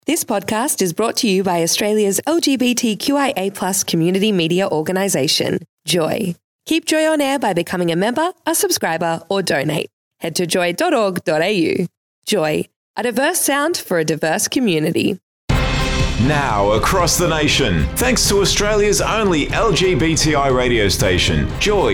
This podcast is brought to you by Australia's LGBTQIA+ community media organisation, Joy. Keep Joy on air by becoming a member, a subscriber, or donate. Head to joy.org.au. Joy, a diverse sound for a diverse community. Now across the nation, thanks to Australia's only LGBTI radio station, Joy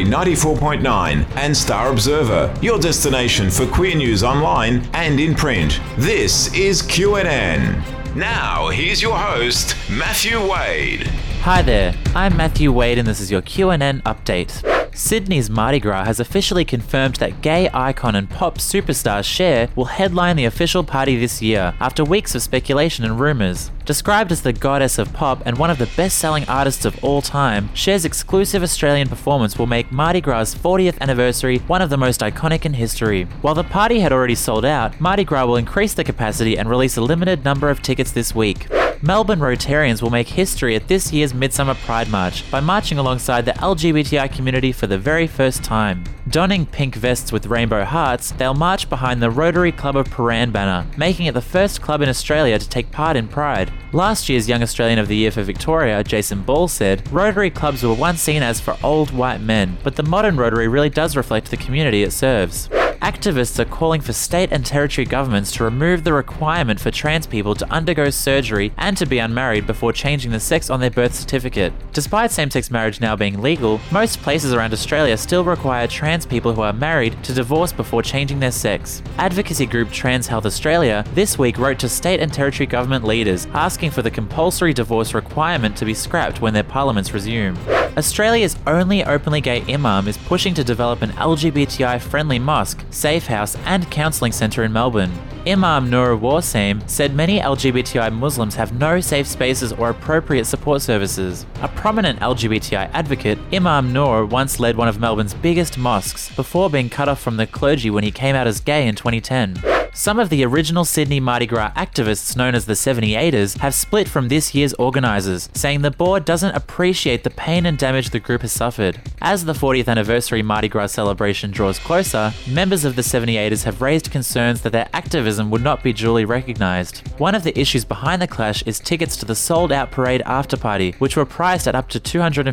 94.9 and Star Observer, your destination for queer news online and in print. This is QNN. Now, here's your host, Matthew Wade. Hi there, I'm Matthew Wade and this is your QNN update. Sydney's Mardi Gras has officially confirmed that gay icon and pop superstar Cher will headline the official party this year, after weeks of speculation and rumours. Described as the goddess of pop and one of the best-selling artists of all time, Cher's exclusive Australian performance will make Mardi Gras' 40th anniversary one of the most iconic in history. While the party had already sold out, Mardi Gras will increase the capacity and release a limited number of tickets this week. Melbourne Rotarians will make history at this year's Midsummer Pride March by marching alongside the LGBTI community for the very first time. Donning pink vests with rainbow hearts, they'll march behind the Rotary Club of Prahran banner, making it the first club in Australia to take part in Pride. Last year's Young Australian of the Year for Victoria, Jason Ball, said, "Rotary clubs were once seen as for old white men, but the modern Rotary really does reflect the community it serves." Activists are calling for state and territory governments to remove the requirement for trans people to undergo surgery and to be unmarried before changing the sex on their birth certificate. Despite same-sex marriage now being legal, most places around Australia still require trans people who are married to divorce before changing their sex. Advocacy group Trans Health Australia this week wrote to state and territory government leaders asking for the compulsory divorce requirement to be scrapped when their parliaments resume. Australia's only openly gay imam is pushing to develop an LGBTI-friendly mosque, safe house and counselling centre in Melbourne. Imam Noor Warsaim said many LGBTI Muslims have no safe spaces or appropriate support services. A prominent LGBTI advocate, Imam Noor once led one of Melbourne's biggest mosques before being cut off from the clergy when he came out as gay in 2010. Some of the original Sydney Mardi Gras activists known as the 78ers have split from this year's organisers, saying the board doesn't appreciate the pain and damage the group has suffered. As the 40th anniversary Mardi Gras celebration draws closer, members of the 78ers have raised concerns that their activism would not be duly recognised. One of the issues behind the clash is tickets to the sold-out parade after party, which were priced at up to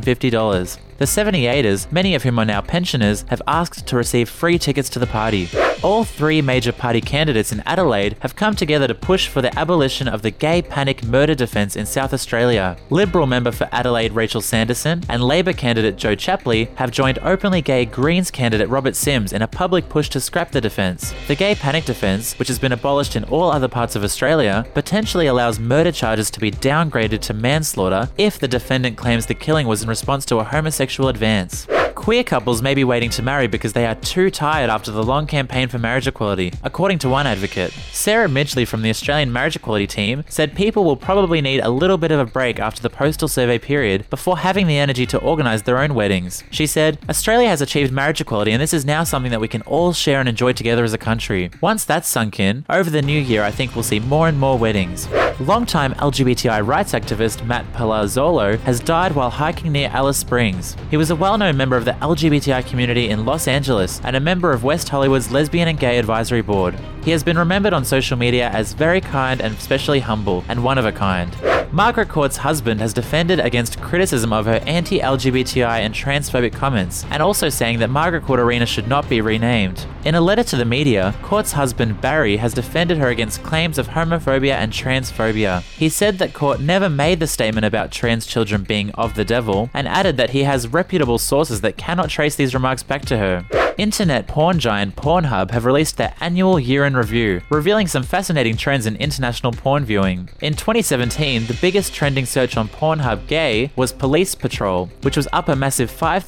$250. The 78ers, many of whom are now pensioners, have asked to receive free tickets to the party. All three major party candidates in Adelaide have come together to push for the abolition of the gay panic murder defence in South Australia. Liberal member for Adelaide Rachel Sanderson and Labor candidate Joe Chapley have joined openly gay Greens candidate Robert Sims in a public push to scrap the defence. The gay panic defence, which has been abolished in all other parts of Australia, potentially allows murder charges to be downgraded to manslaughter if the defendant claims the killing was in response to a homosexual advance. Queer couples may be waiting to marry because they are too tired after the long campaign for marriage equality, according to one advocate. Sarah Midgley from the Australian Marriage Equality team said people will probably need a little bit of a break after the postal survey period before having the energy to organise their own weddings. She said, "Australia has achieved marriage equality and this is now something that we can all share and enjoy together as a country. Once that's sunk in, over the new year I think we'll see more and more weddings." Longtime LGBTI rights activist Matt Palazzolo has died while hiking near Alice Springs. He was a well-known member of the LGBTI community in Los Angeles and a member of West Hollywood's Lesbian and Gay Advisory Board. He has been remembered on social media as very kind and especially humble and one of a kind. Margaret Court's husband has defended against criticism of her anti-LGBTI and transphobic comments, and also saying that Margaret Court Arena should not be renamed. In a letter to the media, Court's husband Barry has defended her against claims of homophobia and transphobia. He said that Court never made the statement about trans children being of the devil, and added that he has reputable sources that cannot trace these remarks back to her. Internet porn giant Pornhub have released their annual year-in review, revealing some fascinating trends in international porn viewing. In 2017, the biggest trending search on Pornhub gay was police patrol, which was up a massive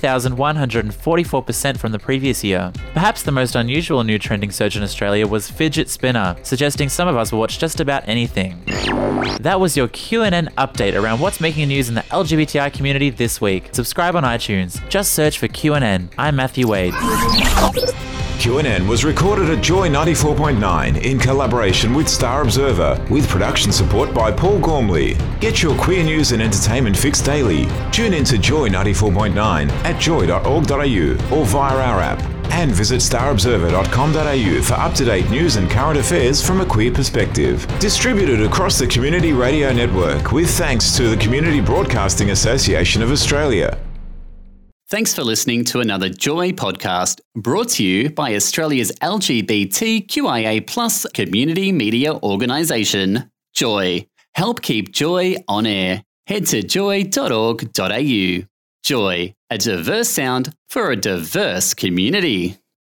5,144% from the previous year. Perhaps the most unusual new trending search in Australia was fidget spinner, suggesting some of us will watch just about anything. That was your QNN update around what's making news in the LGBTI community this week. Subscribe on iTunes. Just search for QNN. I'm Matthew Wade. QNN was recorded at Joy 94.9 in collaboration with Star Observer, with production support by Paul Gormley. Get your queer news and entertainment fix daily. Tune in to Joy 94.9 at joy.org.au or via our app. And visit starobserver.com.au for up-to-date news and current affairs from a queer perspective. Distributed across the Community Radio Network with thanks to the Community Broadcasting Association of Australia. Thanks for listening to another Joy podcast brought to you by Australia's LGBTQIA+ community media organisation, Joy. Help keep Joy on air. Head to joy.org.au. Joy, a diverse sound for a diverse community.